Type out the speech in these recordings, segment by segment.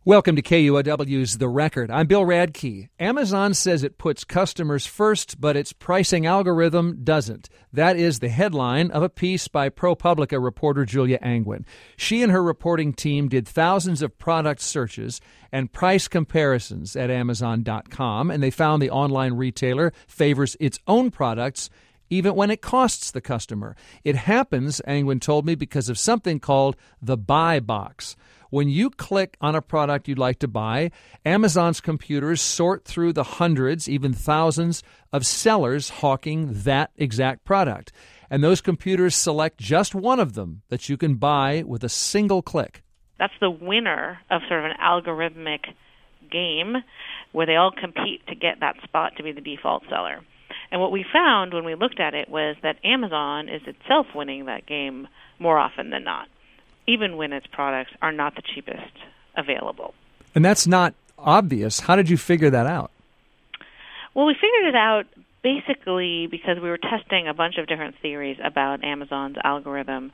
Welcome to KUOW's The Record. I'm Bill Radke. Amazon says it puts customers first, but its pricing algorithm doesn't. That is the headline of a piece by ProPublica reporter Julia Angwin. She and her reporting team did thousands of product searches and price comparisons at Amazon.com, and they found the online retailer favors its own products even when it costs the customer. It happens, Angwin told me, because of something called the buy box. When you click on a product you'd like to buy, Amazon's computers sort through the hundreds, even thousands of sellers hawking that exact product. And those computers select just one of them that you can buy with a single click. That's the winner of sort of an algorithmic game where they all compete to get that spot to be the default seller. And what we found when we looked at it was that Amazon is itself winning that game more often than not, even when its products are not the cheapest available. And that's not obvious. How did you figure that out? Well, we figured it out basically because we were testing a bunch of different theories about Amazon's algorithm.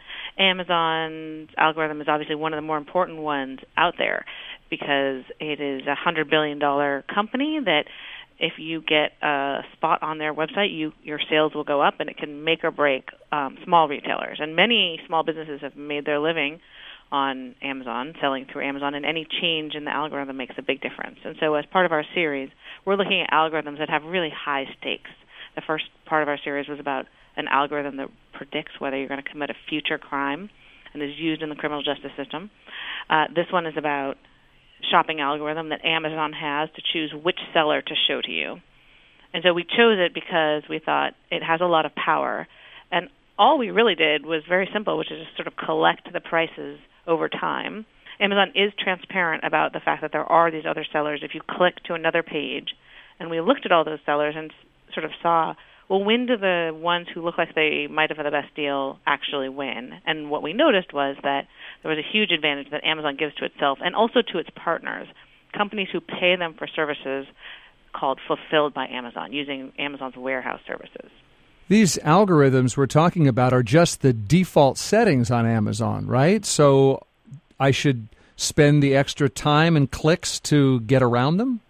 Amazon's algorithm is obviously one of the more important ones out there because it is a $100 billion company that if you get a spot on their website, your sales will go up, and it can make or break small retailers. And many small businesses have made their living on Amazon, selling through Amazon, and any change in the algorithm makes a big difference. And so as part of our series, we're looking at algorithms that have really high stakes. The first part of our series was about an algorithm that predicts whether you're going to commit a future crime and is used in the criminal justice system. This one is about shopping algorithm that Amazon has to choose which seller to show to you. And so we chose it because we thought it has a lot of power. And all we really did was very simple, which is just sort of collect the prices over time. Amazon is transparent about the fact that there are these other sellers. If you click to another page, and we looked at all those sellers and sort of saw, well, when do the ones who look like they might have had the best deal actually win? And what we noticed was that there was a huge advantage that Amazon gives to itself and also to its partners, companies who pay them for services called Fulfilled by Amazon, using Amazon's warehouse services. These algorithms we're talking about are just the default settings on Amazon, right? So I should spend the extra time and clicks to get around them?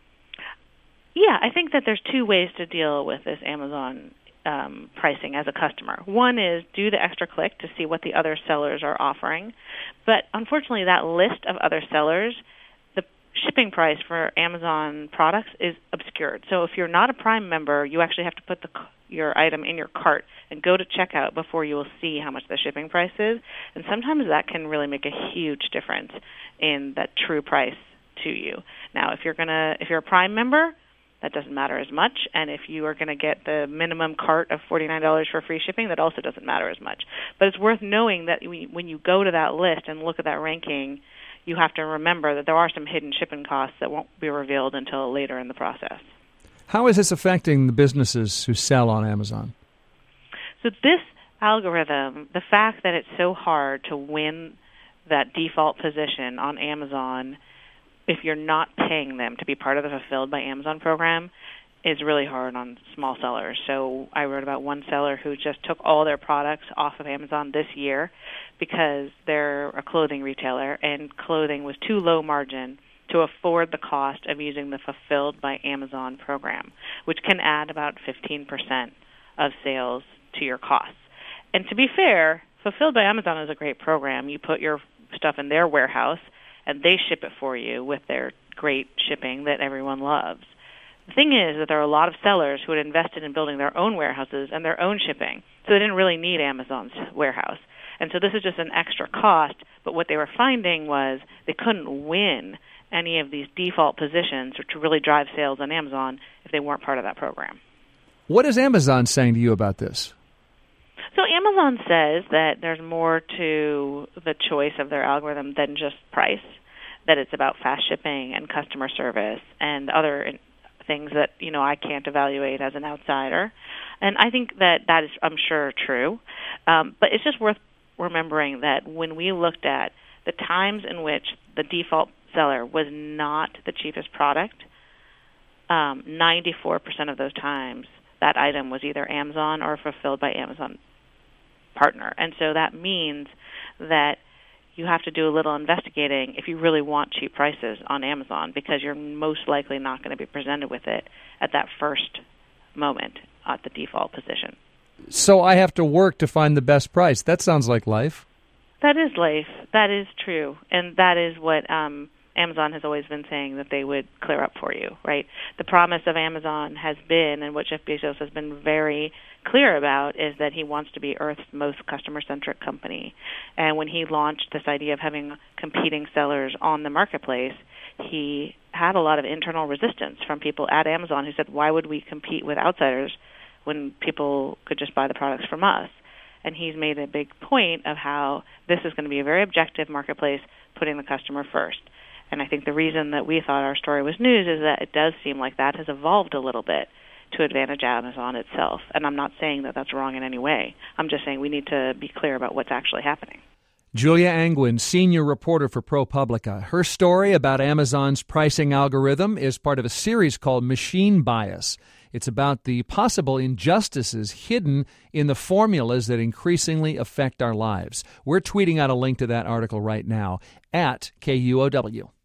Yeah, I think that there's two ways to deal with this Amazon pricing as a customer. One is do the extra click to see what the other sellers are offering. But unfortunately, that list of other sellers, the shipping price for Amazon products is obscured. So if you're not a Prime member, you actually have to put your item in your cart and go to checkout before you will see how much the shipping price is. And sometimes that can really make a huge difference in that true price to you. Now, if you're a Prime member, that doesn't matter as much. And if you are going to get the minimum cart of $49 for free shipping, that also doesn't matter as much. But it's worth knowing that when you go to that list and look at that ranking, you have to remember that there are some hidden shipping costs that won't be revealed until later in the process. How is this affecting the businesses who sell on Amazon? So this algorithm, the fact that it's so hard to win that default position on Amazon if you're not paying them to be part of the Fulfilled by Amazon program, is really hard on small sellers. So I wrote about one seller who just took all their products off of Amazon this year because they're a clothing retailer and clothing was too low margin to afford the cost of using the Fulfilled by Amazon program, which can add about 15% of sales to your costs. And to be fair, Fulfilled by Amazon is a great program. You put your stuff in their warehouse and they ship it for you with their great shipping that everyone loves. The thing is that there are a lot of sellers who had invested in building their own warehouses and their own shipping, so they didn't really need Amazon's warehouse. And so this is just an extra cost, but what they were finding was they couldn't win any of these default positions to really drive sales on Amazon if they weren't part of that program. What is Amazon saying to you about this? So Amazon says that there's more to the choice of their algorithm than just price, that it's about fast shipping and customer service and other things that, I can't evaluate as an outsider. And I think that is, I'm sure, true. But it's just worth remembering that when we looked at the times in which the default seller was not the cheapest product, 94% of those times that item was either Amazon or Fulfilled by Amazon partner. And so that means that you have to do a little investigating if you really want cheap prices on Amazon, because you're most likely not going to be presented with it at that first moment at the default position. So I have to work to find the best price. That sounds like life. That is life. That is true. And that is what Amazon has always been saying that they would clear up for you, right? The promise of Amazon has been, and what Jeff Bezos has been very clear about, is that he wants to be Earth's most customer-centric company. And when he launched this idea of having competing sellers on the marketplace, he had a lot of internal resistance from people at Amazon who said, why would we compete with outsiders when people could just buy the products from us? And he's made a big point of how this is going to be a very objective marketplace, putting the customer first. And I think the reason that we thought our story was news is that it does seem like that has evolved a little bit to advantage Amazon itself. And I'm not saying that that's wrong in any way. I'm just saying we need to be clear about what's actually happening. Julia Angwin, senior reporter for ProPublica. Her story about Amazon's pricing algorithm is part of a series called Machine Bias. It's about the possible injustices hidden in the formulas that increasingly affect our lives. We're tweeting out a link to that article right now at KUOW.